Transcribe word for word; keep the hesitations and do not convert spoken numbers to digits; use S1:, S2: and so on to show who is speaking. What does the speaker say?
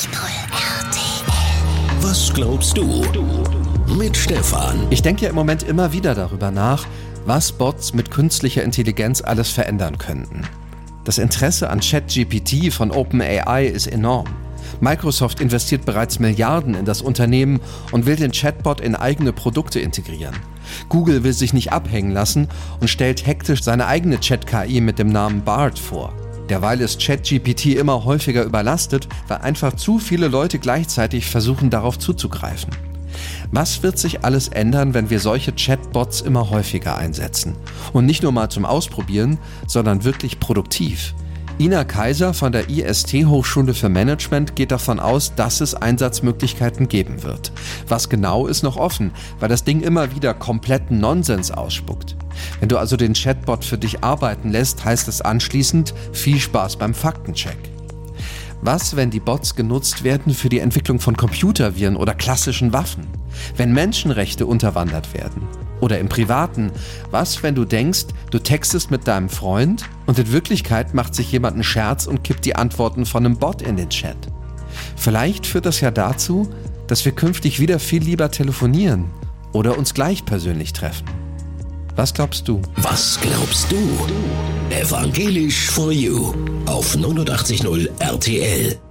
S1: R T L. Was glaubst du? Mit Stefan.
S2: Ich denke ja im Moment immer wieder darüber nach, was Bots mit künstlicher Intelligenz alles verändern könnten. Das Interesse an ChatGPT von OpenAI ist enorm. Microsoft investiert bereits Milliarden in das Unternehmen und will den Chatbot in eigene Produkte integrieren. Google will sich nicht abhängen lassen und stellt hektisch seine eigene Chat-K I mit dem Namen Bard vor. Derweil ist ChatGPT immer häufiger überlastet, weil einfach zu viele Leute gleichzeitig versuchen, darauf zuzugreifen. Was wird sich alles ändern, wenn wir solche Chatbots immer häufiger einsetzen? Und nicht nur mal zum Ausprobieren, sondern wirklich produktiv. Ina Kaiser von der I S T-Hochschule für Management geht davon aus, dass es Einsatzmöglichkeiten geben wird. Was genau ist noch offen, weil das Ding immer wieder kompletten Nonsens ausspuckt. Wenn du also den Chatbot für dich arbeiten lässt, heißt es anschließend viel Spaß beim Faktencheck. Was, wenn die Bots genutzt werden für die Entwicklung von Computerviren oder klassischen Waffen? Wenn Menschenrechte unterwandert werden? Oder im Privaten, was, wenn du denkst, du textest mit deinem Freund und in Wirklichkeit macht sich jemand einen Scherz und kippt die Antworten von einem Bot in den Chat? Vielleicht führt das ja dazu, dass wir künftig wieder viel lieber telefonieren oder uns gleich persönlich treffen. Was glaubst du?
S1: Was glaubst du? Evangelisch for You auf neunundachtzig Komma null R T L.